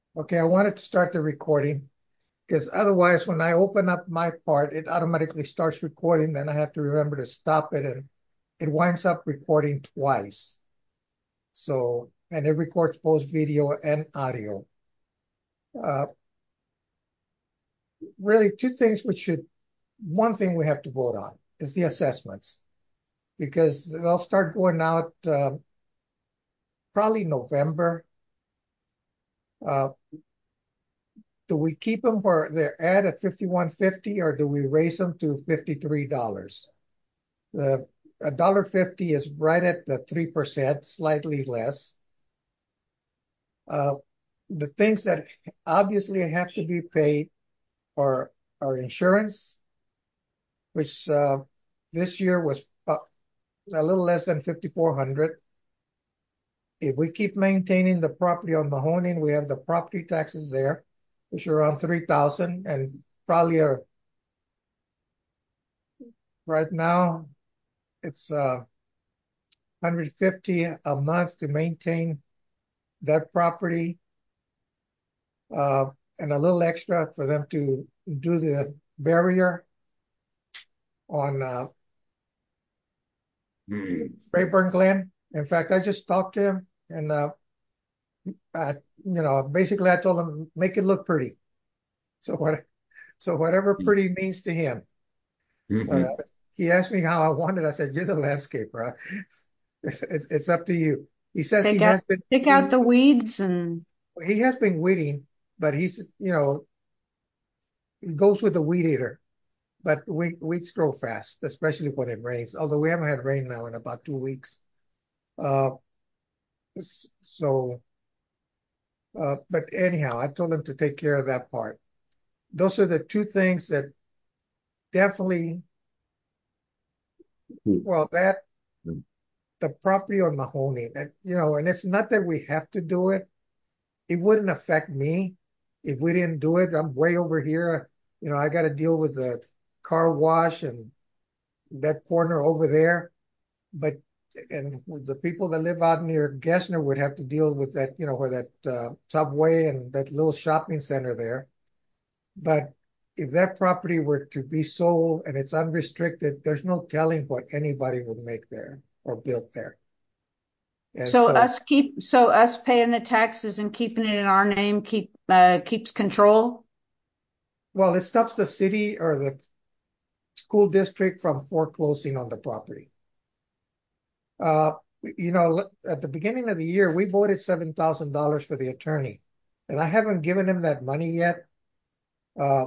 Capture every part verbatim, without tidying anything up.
Okay, I wanted to start the recording because otherwise, when I open up my part, it automatically starts recording. Then I have to remember to stop it, and it winds up recording twice. So, and it records both video and audio. Uh, really, two things we should, one thing we have to vote on is the assessments because they'll start going out uh, probably November. Uh, do we keep them where they're at at fifty-one fifty or do we raise them to fifty-three dollars? The a dollar fifty is right at the three percent, slightly less. Uh, the things that obviously have to be paid are our insurance, which uh, this year was uh, a little less than fifty-four hundred. If we keep maintaining the property on Mahoning, we have the property taxes there, which are around three thousand, and probably are right now it's uh, one hundred fifty a month to maintain that property. Uh, and a little extra for them to do the barrier on uh, Hmm. Rayburn Glen. In fact, I just talked to him, and uh, I, you know, basically I told him make it look pretty. So what, so whatever pretty means to him. So Hmm. he asked me how I wanted. I said, "You're the landscaper. Huh? It's, it's up to you." He says he Take out has been take out the weeds and he has been weeding, but he's you know he goes with the weed eater. But we, weeds grow fast, especially when it rains. Although we haven't had rain now in about two weeks. Uh, so, uh, but anyhow, I told him to take care of that part. Those are the two things that definitely, well, that the property on Mahoney, and you know, and it's not that we have to do it. It wouldn't affect me if we didn't do it. I'm way over here. You know, I got to deal with the car wash and that corner over there. But and the people that live out near Gessner would have to deal with that, you know, where that uh, subway and that little shopping center there. But if that property were to be sold and it's unrestricted, there's no telling what anybody would make there or build there. And so so, us keep so us paying the taxes and keeping it in our name keep uh keeps control. well, it stops the city or the school district from foreclosing on the property. Uh, you know, at the beginning of the year, we voted seven thousand dollars for the attorney, and I haven't given him that money yet. Uh,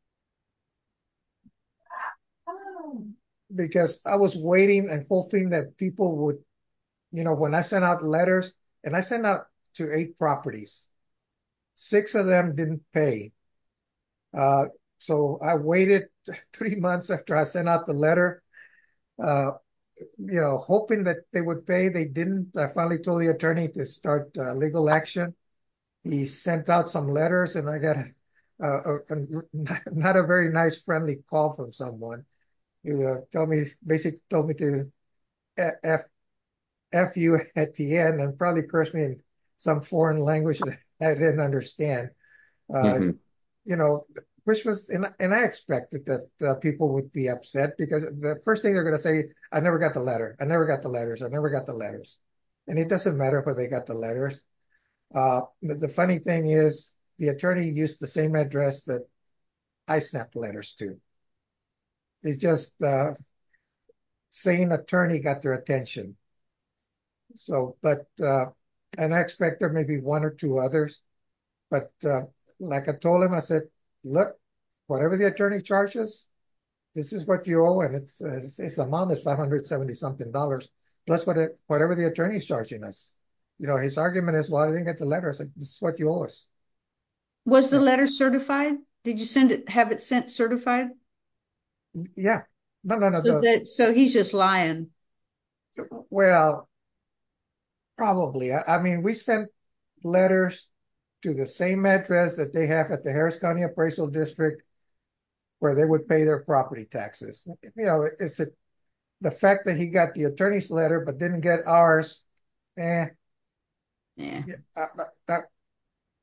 because I was waiting and hoping that people would, you know, when I sent out letters, and I sent out to eight properties, six of them didn't pay. Uh, so I waited three months after I sent out the letter, uh, you know, hoping that they would pay. They didn't. I finally told the attorney to start uh, legal action. He sent out some letters, and I got a, a, a, not a very nice, friendly call from someone. He uh, told me, basically told me to F F you at the end and probably cursed me in some foreign language that I didn't understand. Uh, Hmm. you know, which was, and, and I expected that uh, people would be upset because the first thing they're going to say, I never got the letter. I never got the letters. I never got the letters. And it doesn't matter whether they got the letters. Uh, the, the funny thing is, the attorney used the same address that I sent letters to. It's just uh, saying attorney got their attention. So, but, uh, and I expect there may be one or two others. But uh, like I told him, I said, look, whatever the attorney charges, this is what you owe. And it's, uh, it's, its amount is five hundred seventy something dollars plus what it, whatever the attorney is charging us. You know, his argument is, well, I didn't get the letter. I said, this is what you owe us. Was the Yeah. letter certified? Did you send it have it sent certified? Yeah. No, no, no. So The, that so he's just lying. well, probably. I, I mean, we sent letters to the same address that they have at the Harris County Appraisal District where they would pay their property taxes. You know, it's a, the fact that he got the attorney's letter but didn't get ours. Eh, Yeah. yeah, uh, that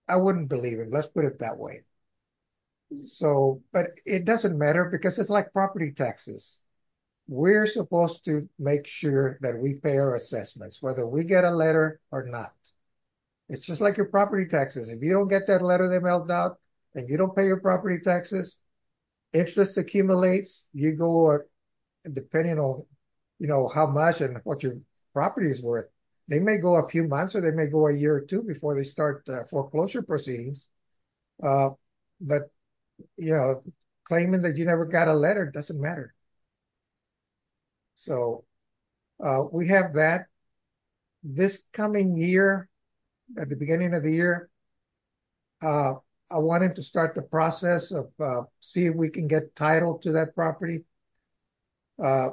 I wouldn't believe him. Let's put it that way. So, but it doesn't matter because it's like property taxes. We're supposed to make sure that we pay our assessments, whether we get a letter or not. It's just like your property taxes. If you don't get that letter they mailed out and you don't pay your property taxes, interest accumulates. You go, uh, depending on, you know, how much and what your property is worth. They may go a few months or they may go a year or two before they start uh, foreclosure proceedings. Uh, but, you know, claiming that you never got a letter doesn't matter. So uh, we have that. This coming year, at the beginning of the year, uh, I wanted to start the process of uh, see if we can get title to that property. Uh,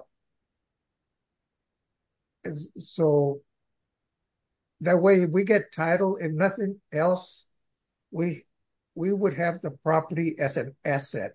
so that way, if we get title, if nothing else, we we would have the property as an asset.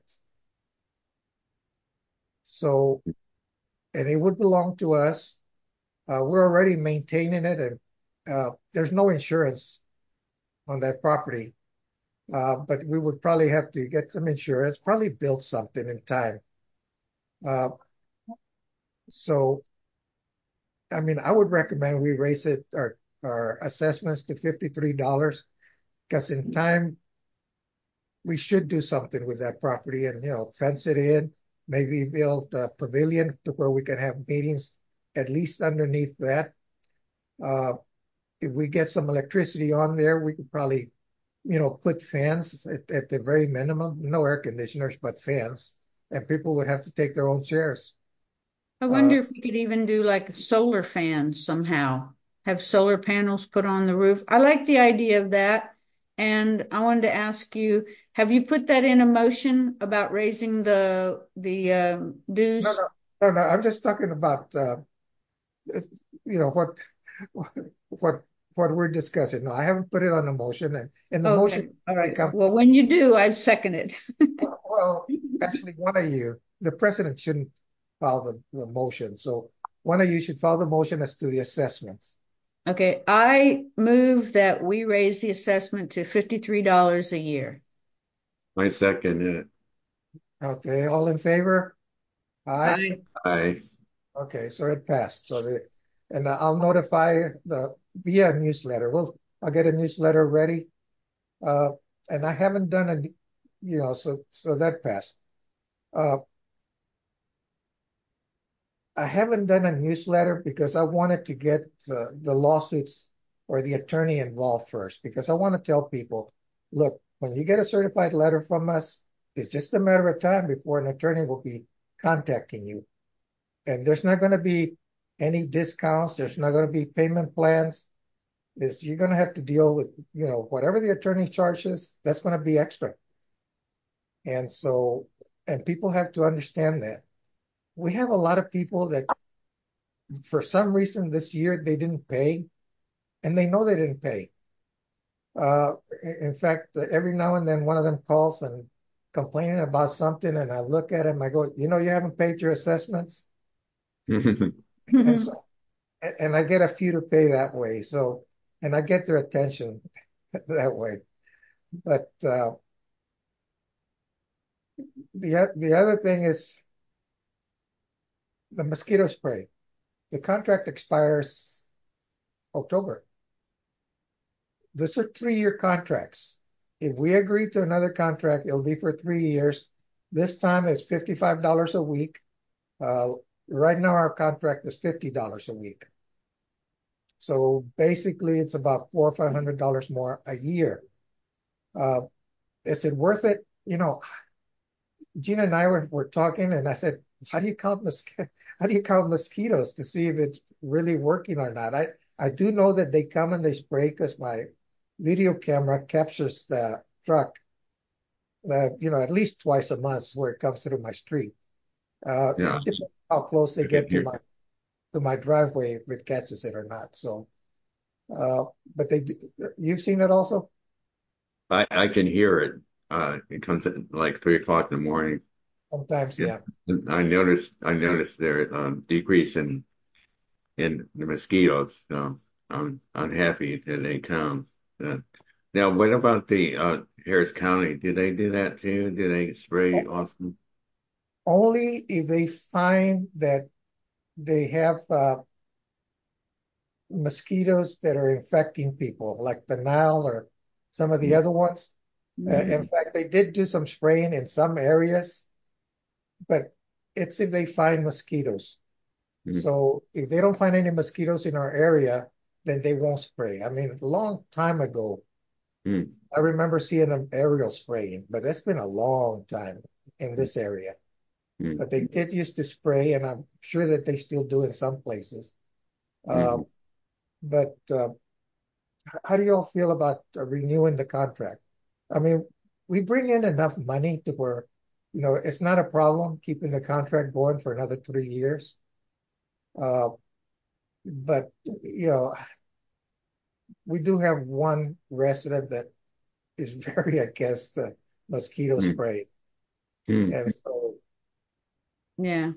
So, and it would belong to us. Uh, we're already maintaining it, and uh, there's no insurance on that property. Uh, but we would probably have to get some insurance, probably build something in time. Uh, so, I mean, I would recommend we raise it our our assessments to fifty-three dollars because in time we should do something with that property and you know fence it in, maybe build a pavilion to where we can have meetings at least underneath that. Uh, if we get some electricity on there, we could probably you know put fans at, at the very minimum, no air conditioners but fans, and people would have to take their own chairs. I Uh, wonder if we could even do like solar fans somehow, have solar panels put on the roof. I like the idea of that. And I wanted to ask you, have you put that in a motion about raising the the um, no, dues? no, no, no. I'm just talking about uh, you know what what what we're discussing. No, I haven't put it on the motion, and in the motion Okay, all they right. come. Well, when you do, I second it. Well, actually, one of you, the president shouldn't file the, the motion. So one of you should file the motion as to the assessments. Okay, I move that we raise the assessment to fifty-three dollars a year. I second it. Okay, all in favor? Aye. I I Okay, so it passed. So the, and I'll notify the via newsletter. Well, I'll get a newsletter ready. Uh, and I haven't done a, you know, so so that passed. Uh, I haven't done a newsletter because I wanted to get uh, the lawsuits or the attorney involved first because I want to tell people, look, when you get a certified letter from us, it's just a matter of time before an attorney will be contacting you. And there's not going to be any discounts. There's not going to be payment plans. It's, you're going to have to deal with, you know, whatever the attorney charges, that's going to be extra. And so, and people have to understand that. We have a lot of people that for some reason this year they didn't pay and they know they didn't pay. Uh, in fact, every now and then one of them calls and complaining about something, and I look at him, I go, you know, you haven't paid your assessments, and so and I get a few to pay that way. So, and I get their attention that way. But uh, the the other thing is the mosquito spray. The contract expires October. These are three-year contracts. If we agree to another contract, it'll be for three years. This time it's fifty-five dollars a week. Uh, right now, our contract is fifty dollars a week. So basically, it's about four or five hundred dollars more a year. Uh, is it worth it? You know, Gina and I were, were talking, and I said, "How do you count mos- How do you count mosquitoes to see if it's really working or not?" I I do know that they come and they spray because my video camera captures the truck, uh, you know, at least twice a month where it comes through my street. Uh, yeah, it depends how close they I can get to hear my to my driveway if it catches it or not. So, uh, but they, do- you've seen it also? I I can hear it. Uh, it comes at like three o'clock in the morning. Sometimes, Yeah. yeah. And I noticed I noticed their um, decrease in in the mosquitoes. So I'm I'm happy that they come. That Now, what about the uh, Harris County? Do they do that too? Do they spray also? Only if they find that they have uh, mosquitoes that are infecting people, like the Nile or some of the other ones. Uh, in Mm. fact, they did do some spraying in some areas, but it's if they find mosquitoes. Mm-hmm. So if they don't find any mosquitoes in our area, then they won't spray. I mean, a long time ago, I remember seeing them aerial spraying, but that's been a long time in this area. But they did used to spray, and I'm sure that they still do in some places. Uh, Mm-hmm. but uh, how do you all feel about uh, renewing the contract? I mean, we bring in enough money to where, you know, it's not a problem keeping the contract going for another three years. Uh, but, you know, we do have one resident that is very against the mosquito spray. And so, Yeah.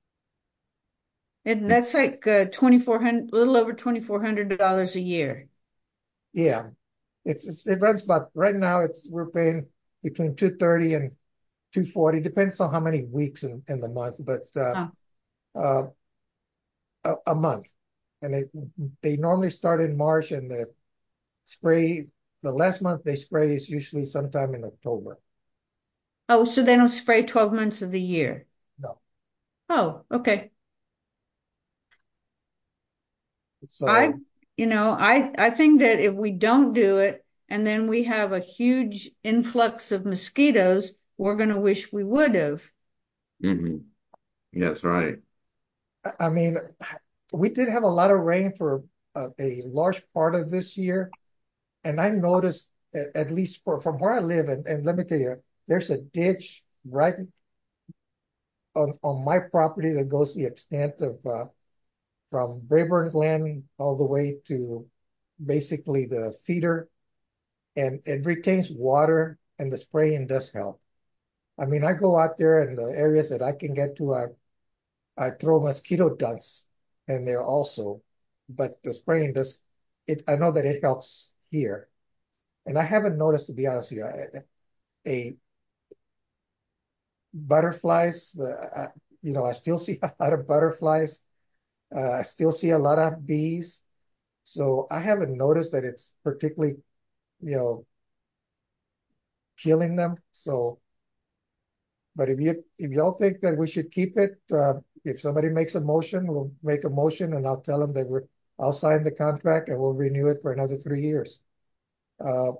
And that's like uh, twenty-four hundred, a little over twenty-four hundred dollars a year. yeah, it's, it's it runs about right now. It's we're paying between two thirty and two forty, depends on how many weeks in, in the month, but uh, Oh, uh, a, a month. And they they normally start in March, and the spray the last month they spray is usually sometime in October. oh, so they don't spray twelve months of the year. No, Oh, okay. I, so you know, I I think that if we don't do it and then we have a huge influx of mosquitoes, we're going to wish we would have. Mm-hmm. That's right. I mean, we did have a lot of rain for a, a large part of this year, and I noticed at, at least for, from where I live, and, and let me tell you, there's a ditch right on, on my property that goes the extent of uh, from Brayburn Glen all the way to basically the feeder, and it retains water, and the spraying does help. I mean, I go out there in the areas that I can get to, I, I throw mosquito dunks in there also, but the spraying does, it, I know that it helps here. And I haven't noticed, to be honest with you, a, a butterflies, uh, I, you know, I still see a lot of butterflies. Uh, I still see a lot of bees. So I haven't noticed that it's particularly, you know, killing them. So, but if you if y'all think that we should keep it, uh, if somebody makes a motion, we'll make a motion, and I'll tell them that we're I'll sign the contract and we'll renew it for another three years. Uh,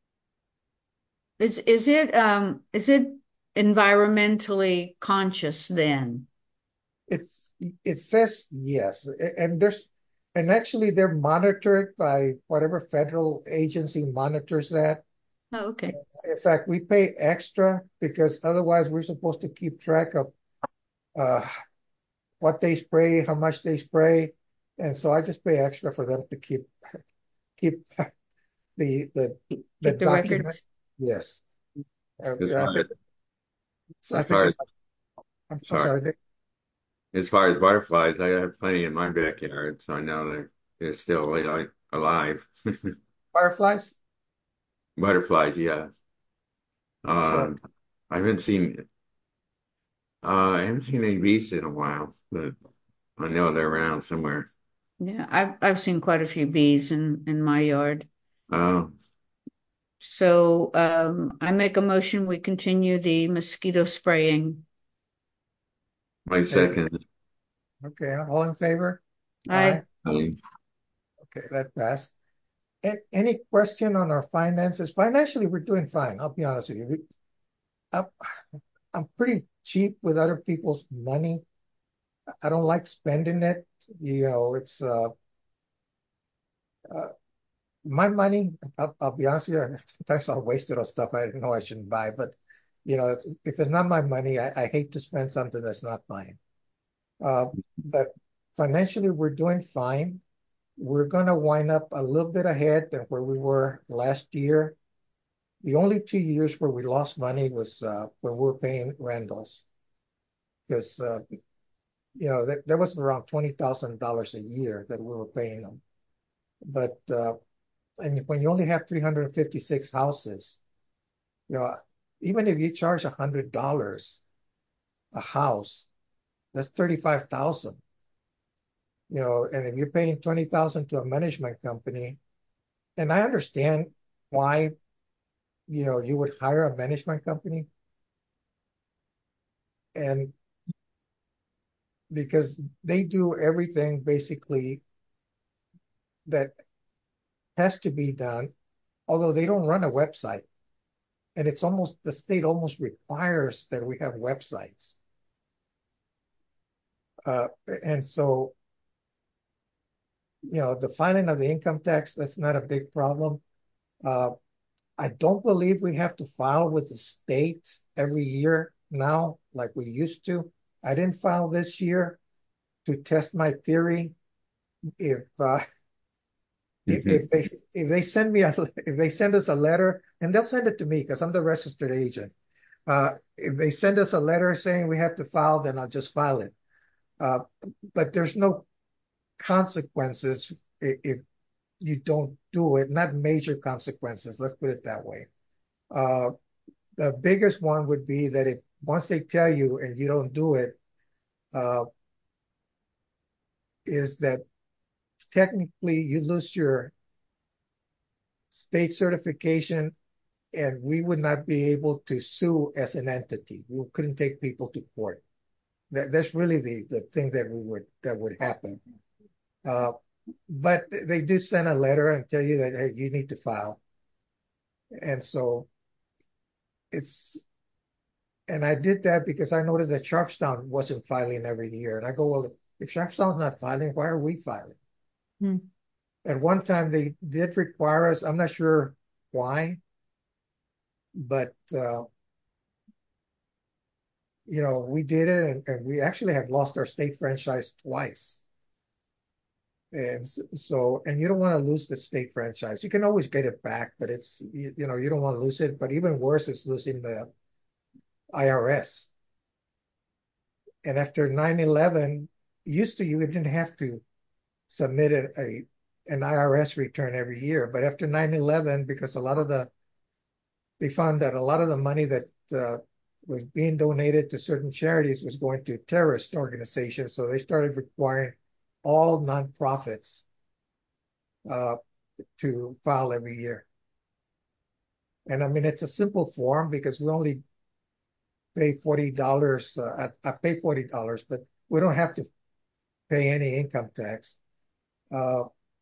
Is is it um is it environmentally conscious then? it's it says yes, and there's and actually they're monitored by whatever federal agency monitors that. Oh, okay. In fact, we pay extra because otherwise we're supposed to keep track of uh, what they spray, how much they spray, and so I just pay extra for them to keep keep the the the Keep the document. records. Yes, uh, As I far as think I as think far as it's. I'm, I'm sorry, sorry, Dick. as far as butterflies, I have plenty in my backyard, so I know they're they're still like alive. Fireflies. Butterflies, yeah. So Um, I haven't seen uh, I haven't seen any bees in a while, but I know they're around somewhere. Yeah, I've I've seen quite a few bees in in my yard. Oh, So um, I make a motion, we continue the mosquito spraying. my okay, second. okay, all in favor? Aye. I I, Okay, that passed. A- Any question on our finances? Financially, we're doing fine. I'll be honest with you. We, I'm, I'm pretty cheap with other people's money. I don't like spending it. You know, it's uh, uh my money. I'll, I'll be honest with you. Sometimes I'll waste it on stuff I didn't know I shouldn't buy. But you know, if if it's not my money, I, I hate to spend something that's not mine. Uh, but financially, we're doing fine. We're gonna wind up a little bit ahead than where we were last year. The only two years where we lost money was uh, when we were paying rentals, because uh, you know that, that was around twenty thousand dollars a year that we were paying them. But uh, And when you only have three hundred fifty-six houses, you know, even if you charge a hundred dollars a house, that's thirty-five thousand. You know, and if you're paying twenty thousand to a management company, and I understand why, you know, you would hire a management company, and because they do everything basically that has to be done, although they don't run a website. And it's almost, the state almost requires that we have websites. Uh, and so, you know, the filing of the income tax, that's not a big problem. Uh, I don't believe we have to file with the state every year now, like we used to. I didn't file this year to test my theory. If uh, if, Hmm. if they if they send me a if they send us a letter, and they'll send it to me because I'm the registered agent. Uh, if they send us a letter saying we have to file, then I'll just file it. Uh, but there's no consequences if you don't do it, not major consequences. Let's put it that way. Uh, the biggest one would be that if once they tell you and you don't do it, uh, is that technically you lose your state certification and we would not be able to sue as an entity. We couldn't take people to court. That, that's really the, the thing that we would that would happen. Uh, but they do send a letter and tell you that, hey, you need to file. And so it's, and I did that because I noticed that Sharpstown wasn't filing every year. And I go, well, if Sharpstown's not filing, why are we filing? Hmm. At one time, they did require us. I'm not sure why, but uh, you know, we did it, and, and we actually have lost our state franchise twice. And so, and you don't want to lose the state franchise. You can always get it back, but it's you, you know you don't want to lose it. But even worse is losing the I R S. And after nine eleven, used to you didn't have to submit a, a an I R S return every year, but after nine eleven, because a lot of the they found that a lot of the money that uh, was being donated to certain charities was going to terrorist organizations, so they started requiring all nonprofits uh, to file every year. And I mean, it's a simple form because we only pay forty dollars. Uh, I, I pay forty dollars, but we don't have to pay any income tax. Uh,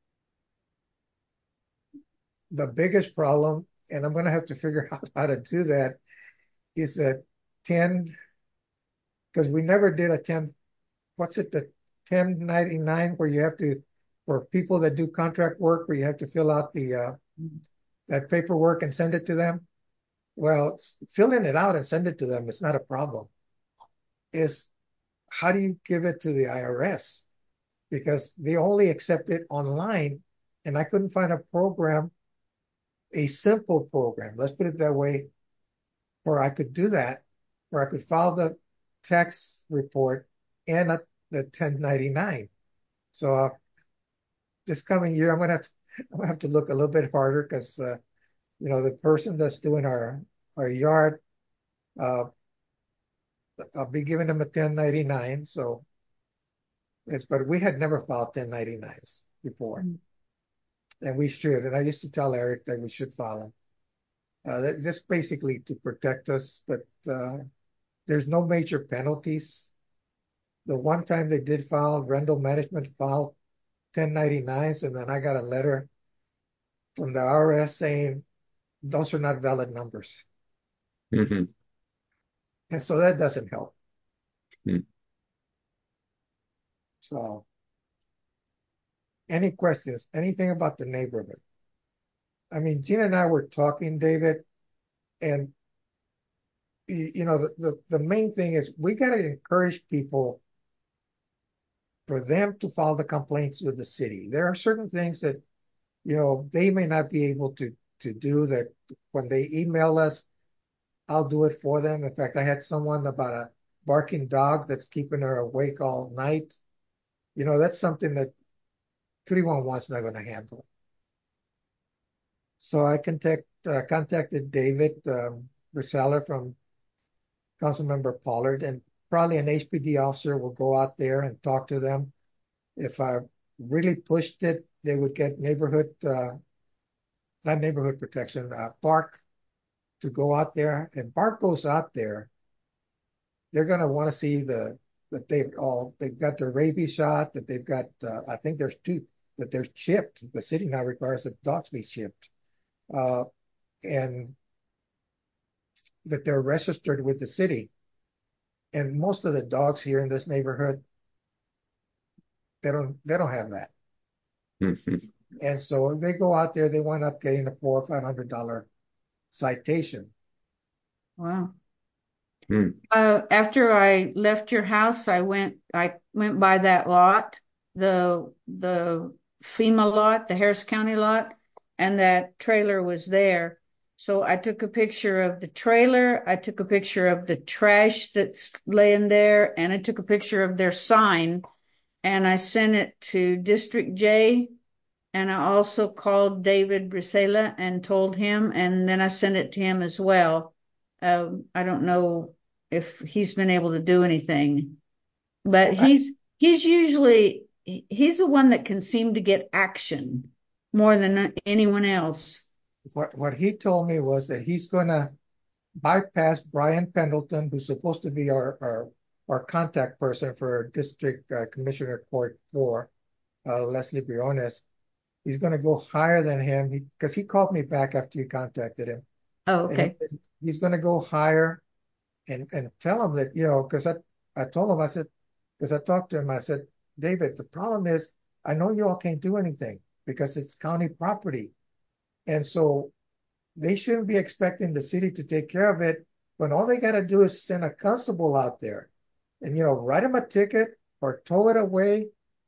the biggest problem, and I'm going to have to figure out how to do that, is that ten, because we never did a ten, what's it, the ten ninety-nine where you have to, for people that do contract work, where you have to fill out the uh, that paperwork and send it to them. Well, filling it out and send it to them is not a problem. Is how do you give it to the I R S? Because they only accept it online, and I couldn't find a program, a simple program, let's put it that way, where I could do that, where I could file the tax report and a, the ten ninety-nine. So uh, this coming year, I'm gonna have to, I'm gonna have to look a little bit harder because uh, you know the person that's doing our our yard, uh, I'll be giving them a ten ninety-nine. So it's, but we had never filed ten ninety-nines before, Hmm. and we should. And I used to tell Eric that we should file them. Uh, that, that's basically to protect us, but uh, there's no major penalties. The one time they did file, Rendell Management filed ten ninety-nines, and then I got a letter from the I R S saying those are not valid numbers. Hmm. And so that doesn't help. So, any questions? Anything about the neighborhood? I mean, Gina and I were talking, David, and you know, the, the, the main thing is we got to encourage people for them to file the complaints with the city. There are certain things that, you know, they may not be able to to do that when they email us, I'll do it for them. In fact, I had someone about a barking dog that's keeping her awake all night. You know, that's something that three one one is not going to handle. So I contact, uh, contacted David um, Risala from Councilmember Pollard, and probably an H P D officer will go out there and talk to them. If I really pushed it, they would get neighborhood, uh, not neighborhood protection, uh, Park to go out there. And Park goes out there, they're going to want to see the that they've all they've got their rabies shot, that they've got uh, I think there's two that they're chipped. The city now requires that dogs be chipped, uh, and that they're registered with the city. And most of the dogs here in this neighborhood, they don't they don't have that. Mhm. And so if they go out there, they wind up getting a four or five hundred dollar citation. Wow. Hmm. Uh, after I left your house, I went I went by that lot, the the FEMA lot, the Harris County lot, and that trailer was there. So I took a picture of the trailer, I took a picture of the trash that's laying there, and I took a picture of their sign, and I sent it to District J, and I also called David Brisela and told him, and then I sent it to him as well. Um, I don't know if he's been able to do anything, but he's he's usually he's the one that can seem to get action more than anyone else. What what he told me was that he's going to bypass Brian Pendleton, who's supposed to be our our, our contact person for District uh, Commissioner Court four, uh, Leslie Briones. He's going to go higher than him because he, he called me back after you contacted him, Oh, and he, okay. he's going to go higher and and tell him that, you know, because I I told him, I said, because I talked to him, I said, David, the problem is I know you all can't do anything because it's county property, and so they shouldn't be expecting the city to take care of it when all they got to do is send a constable out there and, you know, write them a ticket or tow it away.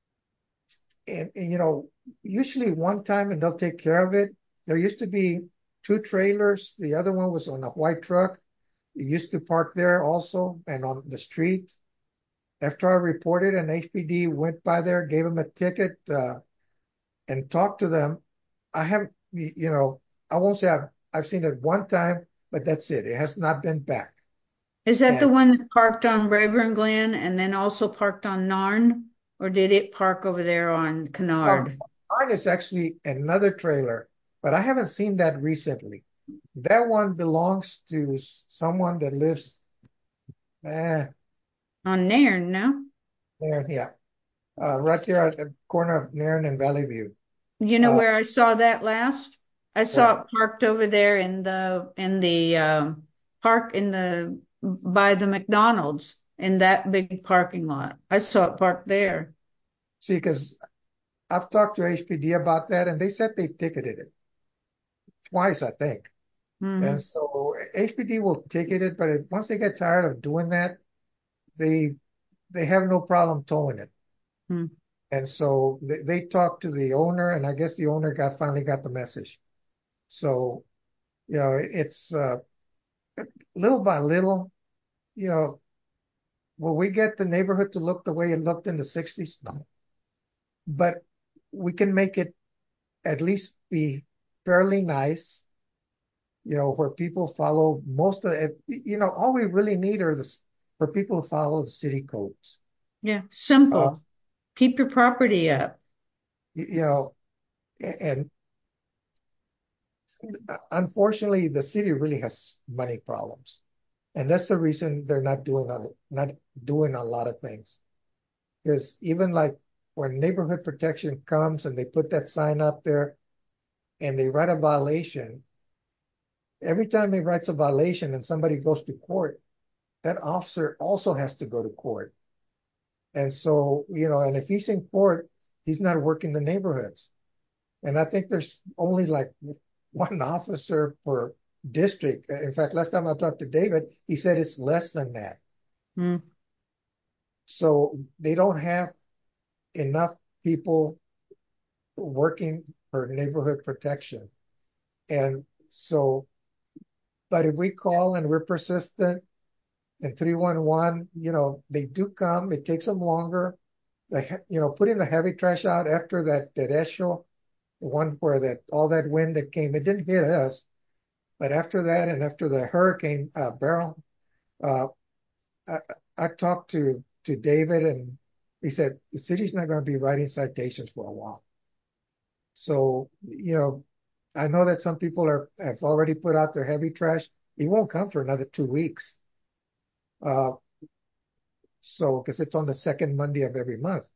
And, and, you know, usually one time and they'll take care of it. There used to be two trailers. The other one was on a white truck. It used to park there also and on the street. After I reported, an H P D went by there, gave them a ticket, uh, and talked to them. I haven't, you know, I won't say I've, I've seen it one time, but that's it. It has not been back. Is that the And one that parked on Rayburn Glen and then also parked on Narn, or did it park over there on now, Kennard? mine is actually another trailer, but I haven't seen that recently. That one belongs to someone that lives eh, On Nairn, no? there, yeah, uh, right there at the corner of Nairn and Valley View. You know Uh, where I saw that last? I where? saw it parked over there in the in the um, park in the by the McDonald's in that big parking lot. I saw it parked there. See, because I've talked to H P D about that, and they said they've ticketed it twice, I think. And Hmm. so H P D will ticket it, but if, once they get tired of doing that, they they have no problem towing it. Hmm. And so they, they talked to the owner, and I guess the owner got finally got the message. So, you know, it's uh, little by little, you know, will we get the neighborhood to look the way it looked in the sixties? No. But we can make it at least be fairly nice, you know, where people follow most of it. You know, all we really need are the for people to follow the city codes. Yeah, Uh, simple. Keep your property up. you, you know, and unfortunately, the city really has money problems, and that's the reason they're not doing a, not doing a lot of things. Because even like when neighborhood protection comes and they put that sign up there and they write a violation, every time he writes a violation and somebody goes to court, that officer also has to go to court. And so, you know, and if he's in court, he's not working the neighborhoods. And I think there's only like one officer per district. In fact, last time I talked to David, he said it's less than that. Hmm. So they don't have enough people working for neighborhood protection. And so, but if we call and we're persistent and three one one, you know, they do come. It takes them longer. The, you know, putting the heavy trash out after that derecho the one where that all that wind that came, it didn't hit us, but after that and after the hurricane uh, Beryl, uh, I, I talked to to David and he said the city's not going to be writing citations for a while. So, you know, I know that some people are have already put out their heavy trash. It won't come for another two weeks. Uh, so, because it's on the second Monday of every month.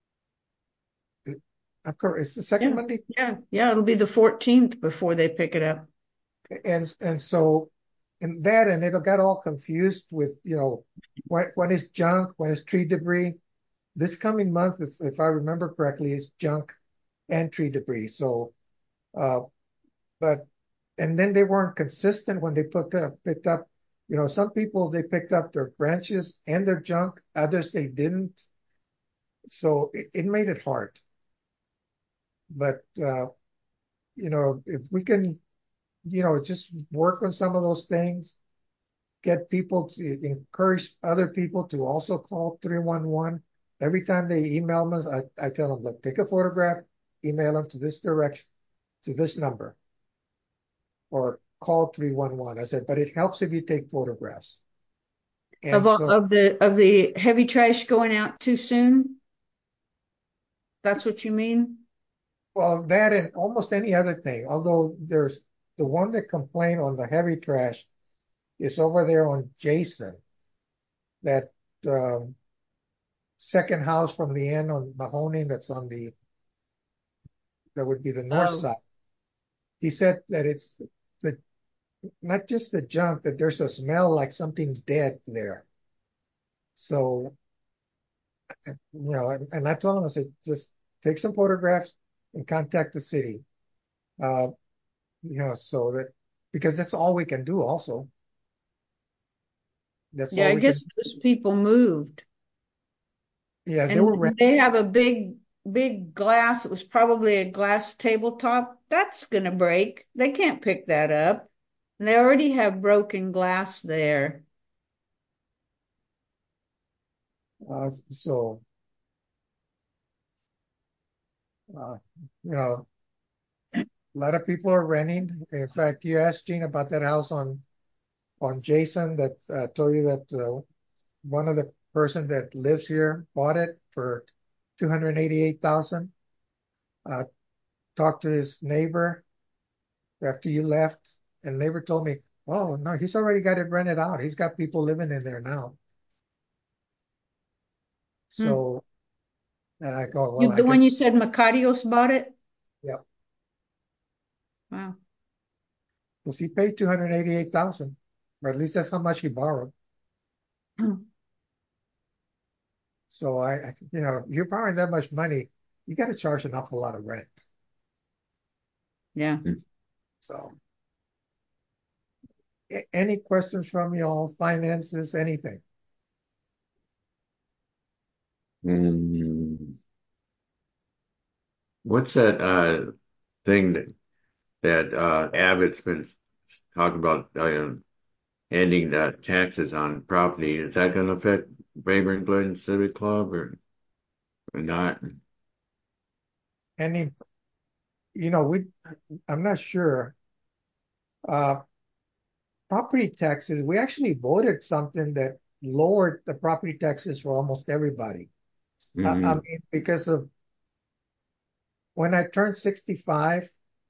It, I'm correct. It's the second Yeah, Monday, yeah, yeah. It'll be the fourteenth before they pick it up. and and so, and that, and it got all confused with, you know, when when is junk, when is tree debris. This coming month, if, if I remember correctly, is junk and tree debris. So, uh, but and then they weren't consistent when they picked up picked up. You know, some people they picked up their branches and their junk, others they didn't. So it, it made it hard. But uh, you know, if we can, you know, just work on some of those things, get people to encourage other people to also call three one one. Every time they email us, I, I tell them, look, take a photograph, email them to this direction, to this number, or call three one one. I said, but it helps if you take photographs. And Of all, so, of the of the heavy trash going out too soon. That's what you mean? well, that and almost any other thing, although there's the one that complained on the heavy trash is over there on Jason, that um, second house from the end on Mahoning that's on the, that would be the north Oh, side. He said that it's the, not just the junk, that there's a smell like something dead there. So, you know, and, and I told him, I said, just take some photographs and contact the city. Uh, you know, so that, because that's all we can do also. That's yeah. all I we can, guess those people moved, yeah, they and were rent. they have a big, big glass. It was probably a glass tabletop. That's gonna break. They can't pick that up. And they already have broken glass there. Uh, so, uh, you know, a lot of people are renting. In fact, you asked Gene about that house on, on Jason that uh, told you that uh, one of the person that lives here bought it for two hundred eighty-eight thousand. Uh, talked to his neighbor after you left, and neighbor told me, "Oh no, he's already got it rented out. He's got people living in there now." Hmm. So, and I go, "Well, You, I the one guess, you said Macarios bought it? yeah, Wow. because he paid two hundred eighty-eight thousand, or at least that's how much he borrowed." So I, I you know, you're borrowing that much money, you got to charge an awful lot of rent. Yeah. So, a- any questions from you all? Finances, anything? Mm, what's that uh thing that that uh Abbott's been talking about uh, ending the taxes on property? Is that going to affect Rayburn Glen Civic Club or, or not? Any, you know, we, I'm not sure. Uh, property taxes, we actually voted something that lowered the property taxes for almost everybody. Uh, I Hmm. mean, because of when I turned sixty-five,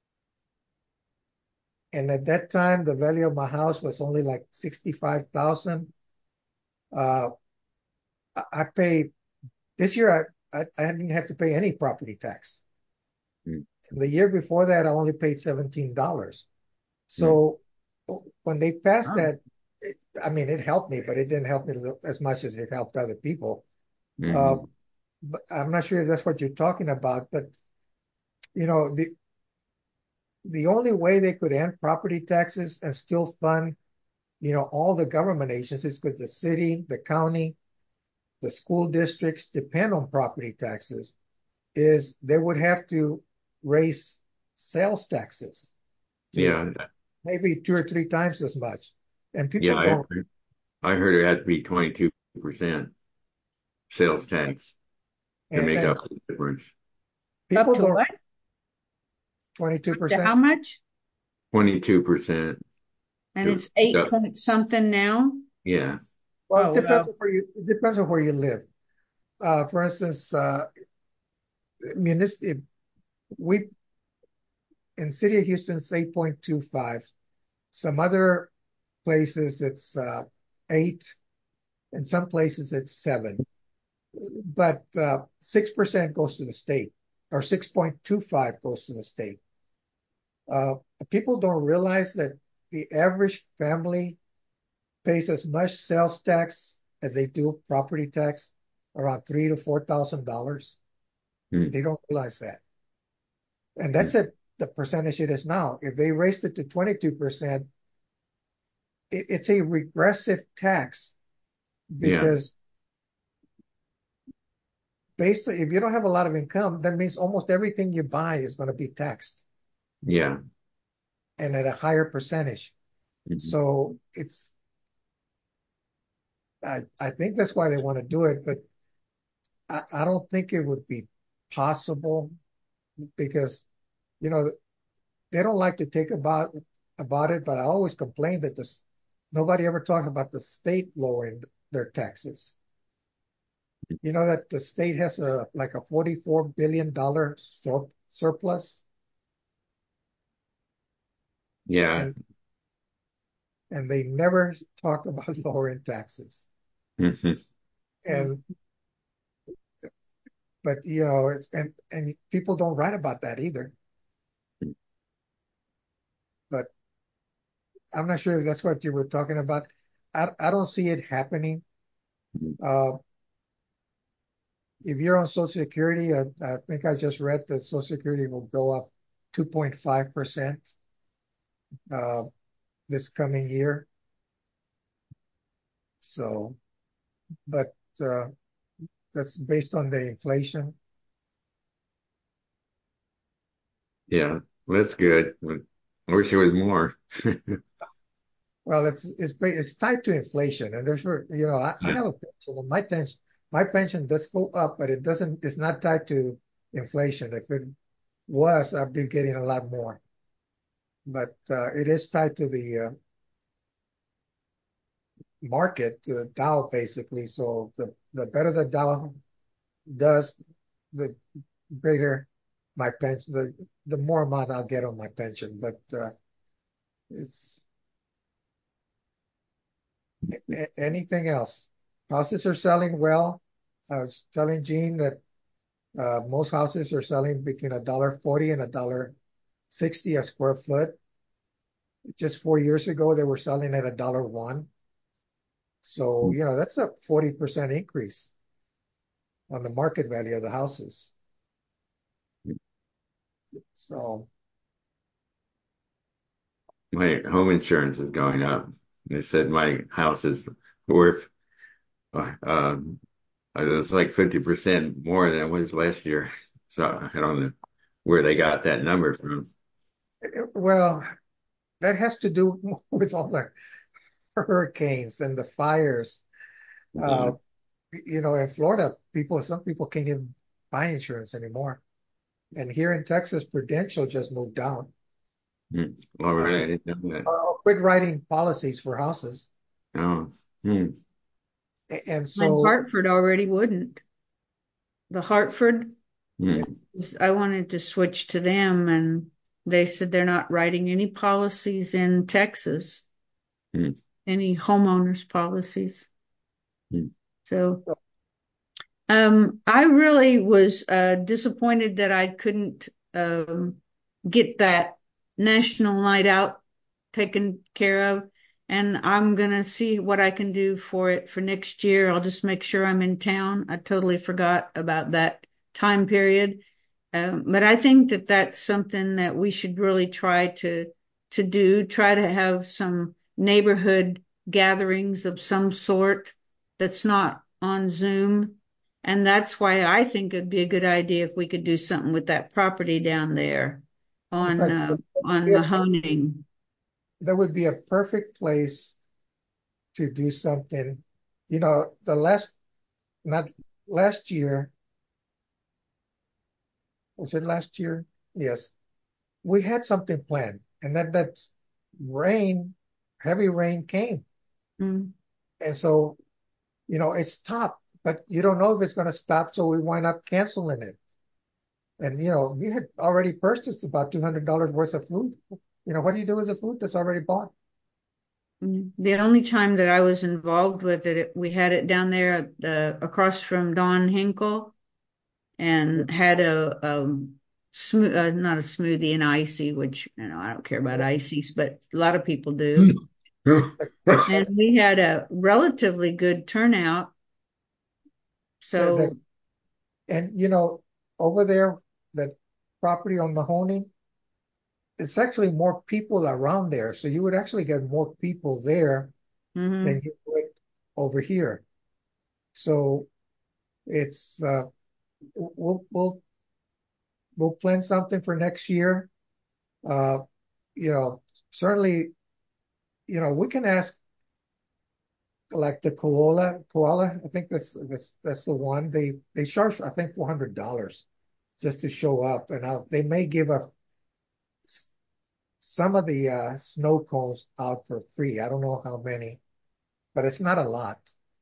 and at that time the value of my house was only like sixty-five thousand. Uh, I, I paid this year. I, I I didn't have to pay any property tax. And the year before that, I only paid seventeen dollars. Hmm. So when they passed Oh. that, it, I mean, it helped me, but it didn't help me as much as it helped other people. Uh, Hmm. but I'm not sure if that's what you're talking about, but you know, the the only way they could end property taxes and still fund, you know, all the government agencies, because the city, the county, the school districts depend on property taxes, is they would have to raise sales taxes to Yeah, maybe two or three times as much. And yeah, people I don't, I heard it had to be twenty-two percent sales tax to and, make and up the difference. Up people to don't, what? twenty-two To how percent. much? twenty-two percent. And it's eight point something now. Yeah. Well, it Oh, depends well. on where you it depends on where you live. Uh, for instance, uh, municipal we in City of Houston it's eight point two five. Some other places it's uh, eight. In some places it's seven. But uh, six percent goes to the state, or six point two five goes to the state. Uh, people don't realize that the average family pays as much sales tax as they do property tax, around three to four thousand dollars. Hmm. They don't realize that, and that's at the percentage it is now. If they raised it to twenty-two percent, it, it's a regressive tax Yeah. because based on, if you don't have a lot of income, that means almost everything you buy is going to be taxed Yeah. and at a higher percentage. Mhm. So it's I, I think that's why they want to do it, but I, I don't think it would be possible because, you know, they don't like to take about about it, but I always complain that this nobody ever talks about the state lowering their taxes. You know that the state has a like a forty-four billion dollar sur surplus, Yeah. and and they never talk about lowering taxes. Mhm. And but you know, it's and and people don't write about that either. But I'm not sure if that's what you were talking about. I I don't see it happening. Uh, if you're on Social Security, I, I think I just read that Social Security will go up two point five percent uh, this coming year. So, but uh, that's based on the inflation. Yeah. Well, that's good. I wish it was more. Well, it's it's it's tied to inflation, and there's you know I, I Yeah. have a pension, and my pension my pension does go up, but it doesn't. It's not tied to inflation. If it was, I'd be getting a lot more. But uh, it is tied to the uh, market, the Dow basically. So the the better the Dow does, the greater my pension, the the more amount I'll get on my pension. But uh, it's a- anything else. Houses are selling well. I was telling Gene that uh, most houses are selling between a dollar forty and a dollar sixty a square foot. Just four years ago, they were selling at a dollar one. So, you know, that's a forty percent increase on the market value of the houses. So, My home insurance is going up. They said my house is worth, uh, um, it's like fifty percent more than it was last year. So I don't know where they got that number from. well, that has to do with all the hurricanes and the fires. Yeah. Uh, you know, in Florida, people, some people can't even buy insurance anymore. And here in Texas, Prudential just moved down. Hmm. All Uh, right. I didn't know that. or quit writing policies for houses. Oh. Hmm. And And so, Hartford already wouldn't. The Hartford, Hmm. I wanted to switch to them, and they said they're not writing any policies in Texas, Hmm. any homeowners policies. Hmm. So um, I really was uh, disappointed that I couldn't um, get that national night out taken care of. And I'm going to see what I can do for it for next year. I'll just make sure I'm in town. I totally forgot about that time period. Um, but I think that that's something that we should really try to to do. Try to have some neighborhood gatherings of some sort that's not on Zoom. And that's why I think it'd be a good idea if we could do something with that property down there in on fact, uh, on yeah, Mahoning. that would be a perfect place to do something. You know, the last, not last year, was it last year? Yes. we had something planned, and then that rain, heavy rain came, Mm. and so you know it stopped, but you don't know if it's going to stop, so we wind up canceling it. And you know we had already purchased about two hundred dollars worth of food. You know what do you do with the food that's already bought? Mm. The only time that I was involved with it, it- we had it down there at the, across from Don Hinkle Yeah. and had a, um, smooth, uh, not a smoothie, an icy, which, you know, I don't care about ices, but a lot of people do. And we had a relatively good turnout. The, the, So, and you know over there, that property on Mahoney, it's actually more people around there, so you would actually get more people there than mhm. you would over here. So it's uh, we'll we'll we'll plan something for next year. Uh, you know, certainly, you know, we can ask like the koala koala. I think that's that's that's the one. They they charge I think four hundred dollars just to show up, and uh, they may give a some of the uh, snow cones out for free. I don't know how many, but it's not a lot.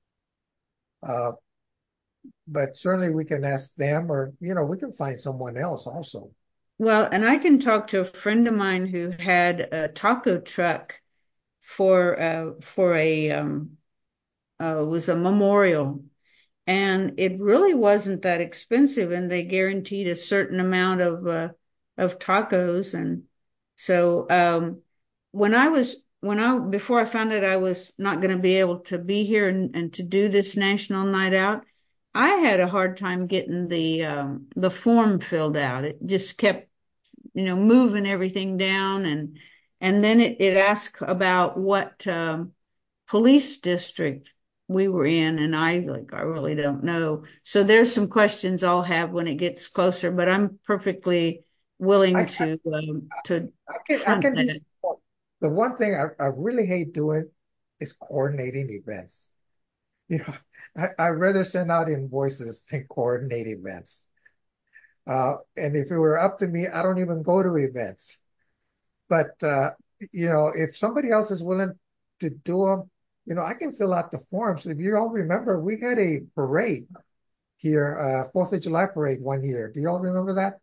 Uh, but certainly we can ask them, or you know, we can find someone else also. Well, and I can talk to a friend of mine who had a taco truck for uh for a um uh was a memorial, and it really wasn't that expensive, and they guaranteed a certain amount of uh of tacos. And so um when I was when I before I found out I was not going to be able to be here and, and to do this national night out, I had a hard time getting the um the form filled out. It just kept, you know, moving everything down, and and then it, it asked about what um, police district we were in, and I like I really don't know. So there's some questions I'll have when it gets closer, but I'm perfectly willing I, to um, to I can I front can do that. the one thing I, I really hate doing is coordinating events. You know, I, I'd rather send out invoices than coordinate events. Uh, and if it were up to me, I don't even go to events. But uh, you know, if somebody else is willing to do them, you know, I can fill out the forms. If you all remember, we had a parade here, uh, Fourth of July parade one year. Do you all remember that?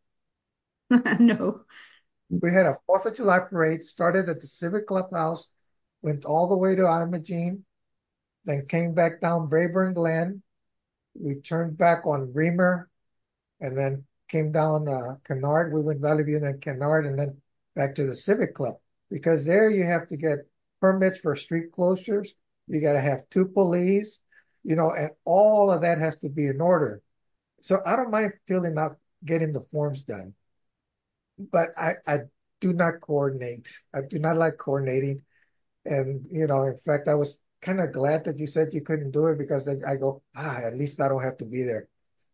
No. We had a Fourth of July parade, started at the Civic Clubhouse, went all the way to Imogene, then came back down Brayburn Glen. We turned back on Reamer, and then came down uh, Kennard. We went Valley View and then Kennard, and then back to the Civic Club. Because there you have to get permits for street closures. You got to have two police, you know, and all of that has to be in order. So I don't mind filling out, getting the forms done, but I, I do not coordinate. I do not like coordinating. And, you know, in fact, I was kind of glad that you said you couldn't do it because I go, ah, at least I don't have to be there.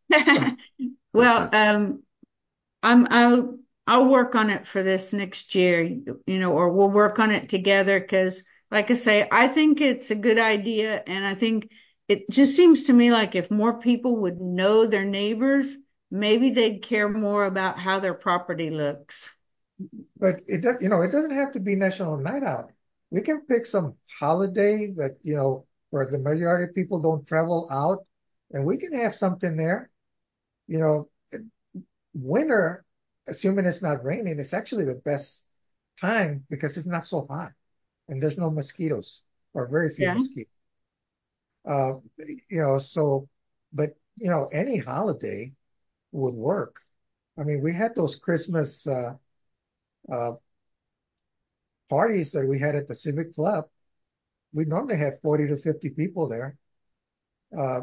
Well, um, I'm I'll I'll work on it for this next year, you know, or we'll work on it together because, like I say, I think it's a good idea, and I think it just seems to me like if more people would know their neighbors, maybe they'd care more about how their property looks. But it does, you know, it doesn't have to be National Night Out. We can pick some holiday that, you know, where the majority of people don't travel out, and we can have something there. You know, winter, assuming it's not raining, it's actually the best time because it's not so hot and there's no mosquitoes or very few Yeah. mosquitoes. Uh, you know, so, but you know, any holiday would work. I mean, we had those Christmas uh, uh, parties that we had at the Civic Club. We normally had forty to fifty people there. Uh,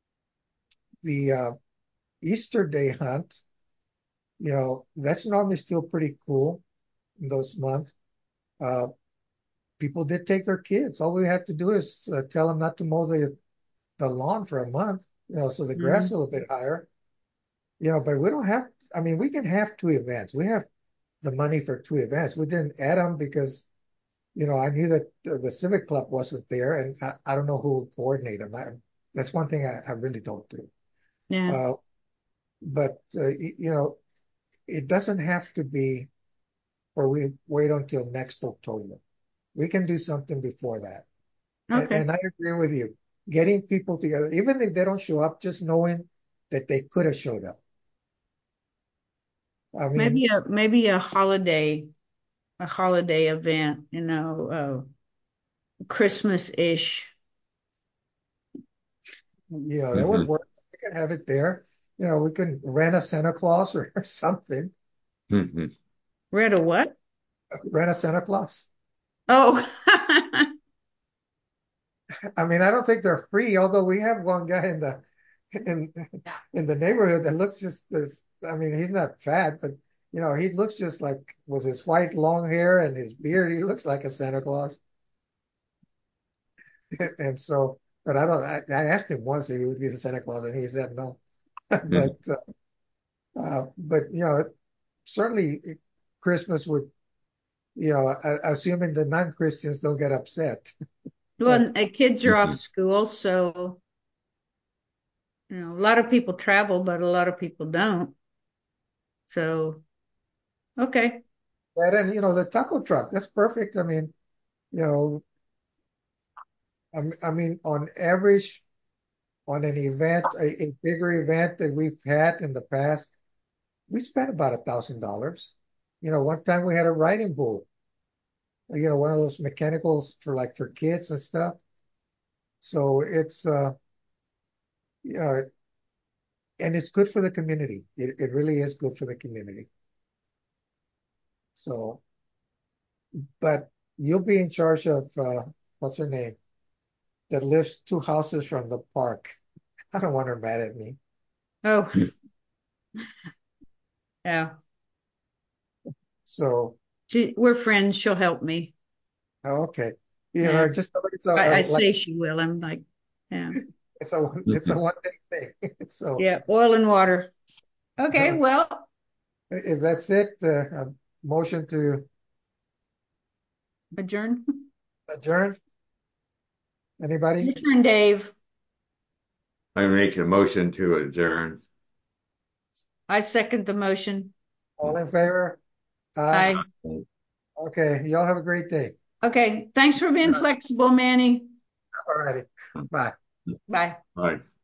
the uh, Easter Day hunt, you know, that's normally still pretty cool in those months. Uh, People did take their kids. All we have to do is uh, tell them not to mow the, the lawn for a month, you know, so the grass is a Mhm. little bit higher, you know, but we don't have, I mean, we can have two events. We have the money for two events. We didn't add them because, you know, I knew that the, the Civic Club wasn't there and I, I don't know who would coordinate them. I, that's one thing I, I really don't do. Yeah. Uh, but, uh, you know, it doesn't have to be or we wait until next October. We can do something before that. And, Okay. and I agree with you. Getting people together, even if they don't show up, just knowing that they could have showed up. I mean, Maybe a maybe a holiday, a holiday event, you know, uh, Christmas-ish. you know, that would hmm work. We can have it there. You know, we can rent a Santa Claus or, or something. hmm Read a what? Rent a Santa Claus. Oh, I mean, I don't think they're free, although we have one guy in the in in the neighborhood that looks just this. I mean, he's not fat, but you know, he looks just like with his white long hair and his beard, he looks like a Santa Claus. And so, but I don't. I, I asked him once if he would be the Santa Claus, and he said no. hmm But uh, uh, but you know, certainly Christmas would. You know, uh, assuming the non-Christians don't get upset. well, uh, kids are hmm off school, so you know, a lot of people travel, but a lot of people don't. So, okay. And then, you know, the taco truck, that's perfect. I mean, you know, I, m- I mean, on average, on an event, a, a bigger event that we've had in the past, we spent about a thousand dollars. You know, one time we had a riding bull, you know, one of those mechanicals for like for kids and stuff. So it's, uh, you know, and it's good for the community. It, it really is good for the community. So, but you'll be in charge of, uh, what's her name, that lives two houses from the park. I don't want her mad at me. Oh, yeah. So, She, we're friends. She'll help me. oh, okay. You Yeah. know, just it's a, I, a I like say she will. I'm like, yeah. it's a it's a one day thing. So, Yeah. Oil and water. Okay. uh, Well, if that's it, uh, a motion to adjourn. adjourn. Anybody? Your turn, Dave. I make a motion to adjourn. I second the motion. All in favor? Aye. I, Okay. Y'all have a great day. okay. Thanks for being All flexible, Manny. righty. Bye. Bye. All right.